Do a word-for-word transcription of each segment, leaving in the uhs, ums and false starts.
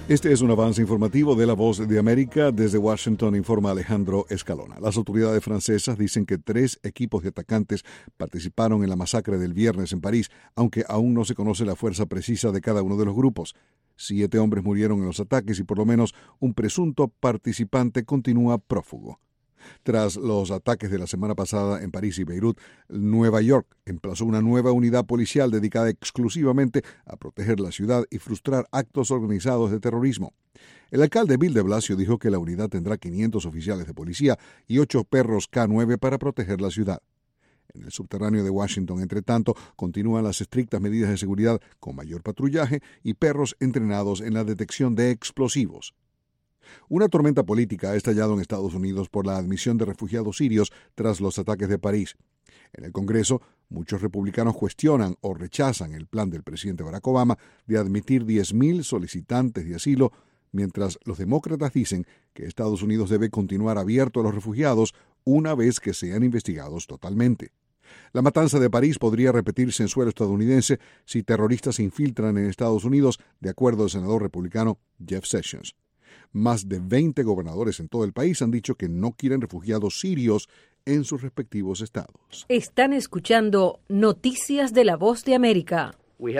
Este es un avance informativo de La Voz de América. Desde Washington informa Alejandro Escalona. Las autoridades francesas dicen que tres equipos de atacantes participaron en la masacre del viernes en París, aunque aún no se conoce la fuerza precisa de cada uno de los grupos. Siete hombres murieron en los ataques y por lo menos un presunto participante continúa prófugo. Tras los ataques de la semana pasada en París y Beirut, Nueva York emplazó una nueva unidad policial dedicada exclusivamente a proteger la ciudad y frustrar actos organizados de terrorismo. El alcalde Bill de Blasio dijo que la unidad tendrá quinientos oficiales de policía y ocho perros K nueve para proteger la ciudad. En el subterráneo de Washington, entre tanto, continúan las estrictas medidas de seguridad con mayor patrullaje y perros entrenados en la detección de explosivos. Una tormenta política ha estallado en Estados Unidos por la admisión de refugiados sirios tras los ataques de París. En el Congreso, muchos republicanos cuestionan o rechazan el plan del presidente Barack Obama de admitir diez mil solicitantes de asilo, mientras los demócratas dicen que Estados Unidos debe continuar abierto a los refugiados una vez que sean investigados totalmente. La matanza de París podría repetirse en suelo estadounidense si terroristas se infiltran en Estados Unidos, de acuerdo al senador republicano Jeff Sessions. Más de veinte gobernadores en todo el país han dicho que no quieren refugiados sirios en sus respectivos estados. Están escuchando Noticias de La Voz de América.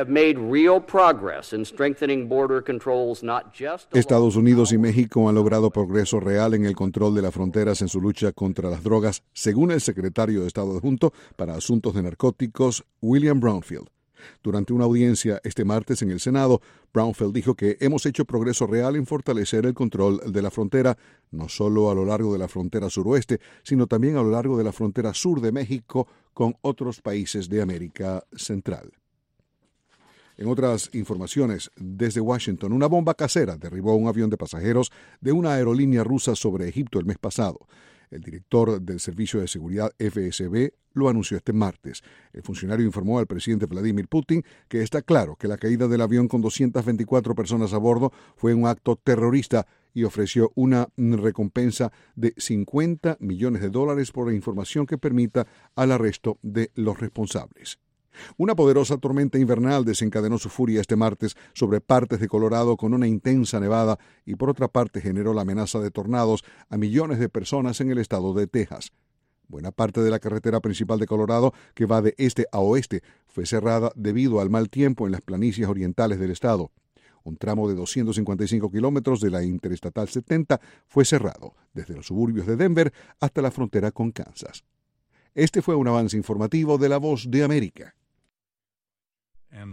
Estados Unidos y México han logrado progreso real en el control de las fronteras en su lucha contra las drogas, según el secretario de Estado adjunto para Asuntos de Narcóticos, William Brownfield. Durante una audiencia este martes en el Senado, Brownfield dijo que hemos hecho progreso real en fortalecer el control de la frontera, no solo a lo largo de la frontera suroeste, sino también a lo largo de la frontera sur de México con otros países de América Central. En otras informaciones, desde Washington, una bomba casera derribó un avión de pasajeros de una aerolínea rusa sobre Egipto el mes pasado. El director del Servicio de Seguridad F S B lo anunció este martes. El funcionario informó al presidente Vladimir Putin que está claro que la caída del avión con doscientas veinticuatro personas a bordo fue un acto terrorista y ofreció una recompensa de cincuenta millones de dólares por la información que permita al arresto de los responsables. Una poderosa tormenta invernal desencadenó su furia este martes sobre partes de Colorado con una intensa nevada y por otra parte generó la amenaza de tornados a millones de personas en el estado de Texas. Buena parte de la carretera principal de Colorado, que va de este a oeste, fue cerrada debido al mal tiempo en las planicies orientales del estado. Un tramo de doscientos cincuenta y cinco kilómetros de la Interestatal setenta fue cerrado, desde los suburbios de Denver hasta la frontera con Kansas. Este fue un avance informativo de La Voz de América.